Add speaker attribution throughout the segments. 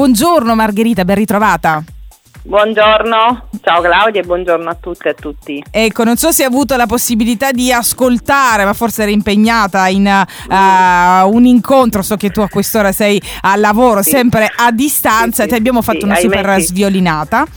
Speaker 1: Buongiorno Margherita, ben ritrovata.
Speaker 2: Buongiorno, ciao Claudia e buongiorno a tutte e a tutti.
Speaker 1: Ecco, non so se hai avuto la possibilità di ascoltare, ma forse eri impegnata in un incontro. So che tu a quest'ora sei al lavoro, sempre a distanza, e ti abbiamo fatto una super sviolinata.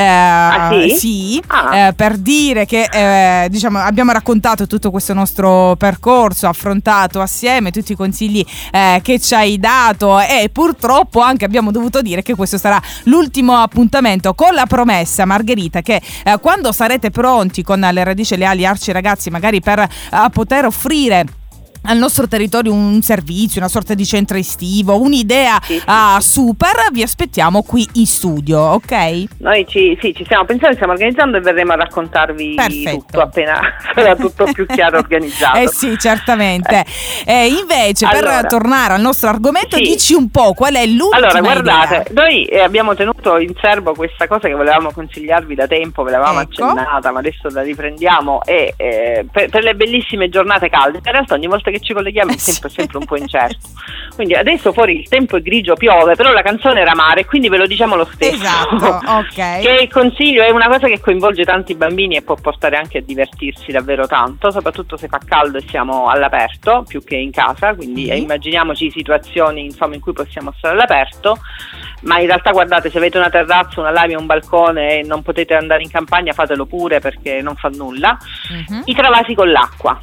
Speaker 1: Per dire che diciamo, abbiamo raccontato tutto questo nostro percorso, affrontato assieme tutti i consigli che ci hai dato, e purtroppo anche abbiamo dovuto dire che questo sarà l'ultimo appuntamento, con la promessa, Margherita, che quando sarete pronti con le Radici Leali Arci Ragazzi, magari per poter offrire al nostro territorio un servizio, una sorta di centro estivo, un'idea super, vi aspettiamo qui in studio, ok?
Speaker 2: Noi ci stiamo pensando, stiamo organizzando e verremo a raccontarvi tutto appena sarà tutto più chiaro organizzato.
Speaker 1: Sì, certamente. Invece, per tornare al nostro argomento, dici un po' qual è l'ultima
Speaker 2: Allora, guardate,
Speaker 1: idea.
Speaker 2: noi abbiamo tenuto in serbo questa cosa che volevamo consigliarvi da tempo, ve l'avevamo accennata, ma adesso la riprendiamo, e per le bellissime giornate calde, in realtà ogni volta che ci colleghiamo il tempo è sempre un po' incerto, quindi adesso fuori il tempo è grigio, piove, però la canzone era mare, quindi ve lo diciamo lo stesso.
Speaker 1: Esatto, ok.
Speaker 2: Che il consiglio è una cosa che coinvolge tanti bambini e può portare anche a divertirsi davvero tanto, soprattutto se fa caldo e siamo all'aperto più che in casa, quindi immaginiamoci situazioni insomma in cui possiamo stare all'aperto, ma in realtà guardate, se avete una terrazza, una lavia, un balcone e non potete andare in campagna, fatelo pure perché non fa nulla. I travasi con l'acqua.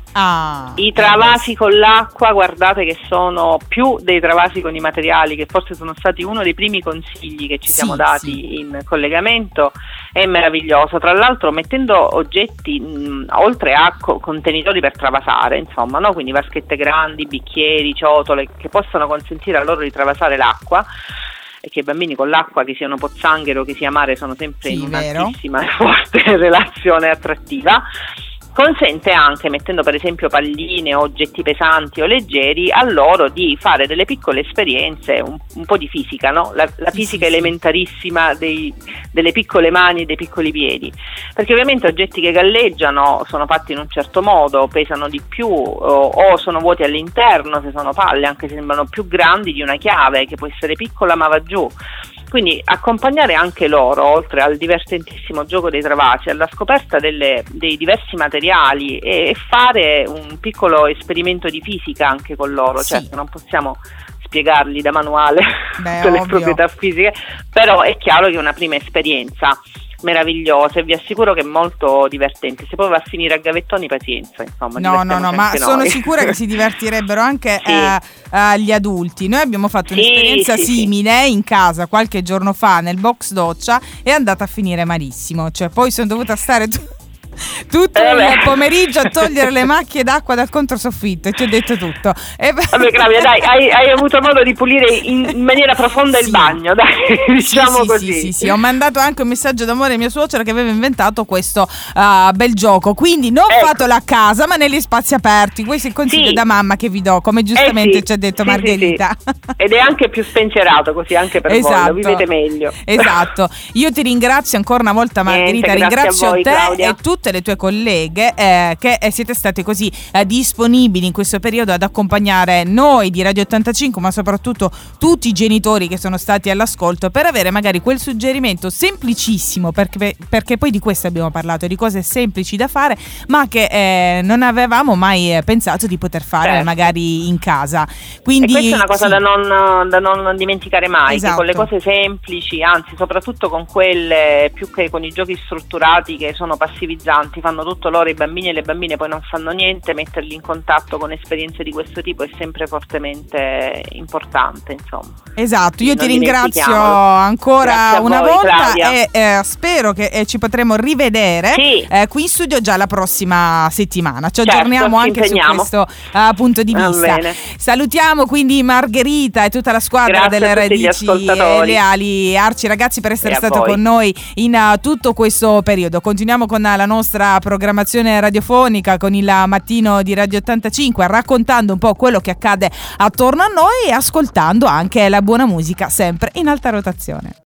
Speaker 2: I travasi con l'acqua, guardate che sono più dei travasi con i materiali, che forse sono stati uno dei primi consigli che ci siamo dati in collegamento. È meraviglioso, tra l'altro mettendo oggetti oltre a contenitori per travasare, insomma, no? Quindi vaschette grandi, bicchieri, ciotole che possano consentire a loro di travasare l'acqua, e che i bambini con l'acqua, che siano pozzanghero, che sia mare, sono sempre in un'altissima e forte relazione attrattiva. Consente anche, mettendo per esempio palline o oggetti pesanti o leggeri, a loro di fare delle piccole esperienze, un po' di fisica, no? La fisica elementarissima delle piccole mani e dei piccoli piedi, perché ovviamente oggetti che galleggiano sono fatti in un certo modo, pesano di più o sono vuoti all'interno, se sono palle anche sembrano più grandi di una chiave, che può essere piccola ma va giù. Quindi accompagnare anche loro, oltre al divertentissimo gioco dei travasi, alla scoperta dei diversi materiali, e fare un piccolo esperimento di fisica anche con loro. Certo, non possiamo spiegargli da manuale tutte le proprietà fisiche, però è chiaro che è una prima esperienza meravigliosa e vi assicuro che è molto divertente. Se poi va a finire a gavettoni, pazienza, insomma.
Speaker 1: No, ma sono sicura che si divertirebbero anche gli adulti. Noi abbiamo fatto un'esperienza simile in casa qualche giorno fa nel box doccia, è andata a finire malissimo, cioè poi sono dovuta stare tutto il pomeriggio a togliere le macchie d'acqua dal controsoffitto, e ti ho detto tutto.
Speaker 2: Vabbè, Claudia, dai, hai avuto modo di pulire in maniera profonda il bagno, dai, diciamo così.
Speaker 1: Sì, ho mandato anche un messaggio d'amore a mia suocera che aveva inventato questo bel gioco, quindi non fatelo a casa ma negli spazi aperti. Questo è il consiglio da mamma che vi do, come giustamente ci ha detto Margherita.
Speaker 2: Ed è anche più spensierato così anche per voi, lo vivete meglio.
Speaker 1: Esatto, io ti ringrazio ancora una volta Margherita, ringrazio
Speaker 2: voi,
Speaker 1: te
Speaker 2: Claudia,
Speaker 1: e tutte le tue colleghe che siete state così disponibili in questo periodo ad accompagnare noi di Radio 85, ma soprattutto tutti i genitori che sono stati all'ascolto, per avere magari quel suggerimento semplicissimo, perché poi di questo abbiamo parlato, di cose semplici da fare ma che non avevamo mai pensato di poter fare magari in casa. Quindi,
Speaker 2: e questa è una cosa da non dimenticare mai, che con le cose semplici, anzi soprattutto con quelle più che con i giochi strutturati che sono passivizzanti, fanno tutto loro, i bambini e le bambine poi non fanno niente, metterli in contatto con esperienze di questo tipo è sempre fortemente importante, insomma.
Speaker 1: Esatto, io ti ringrazio ancora una volta, e spero che ci potremo rivedere qui in studio già la prossima settimana. Ci aggiorniamo anche su questo punto di vista. Salutiamo quindi Margherita e tutta la squadra delle Radici Leali Arci Ragazzi per essere stato con noi in tutto questo periodo. Continuiamo con la nostra programmazione radiofonica, con il mattino di Radio 85, raccontando un po' quello che accade attorno a noi e ascoltando anche la buona musica sempre in alta rotazione.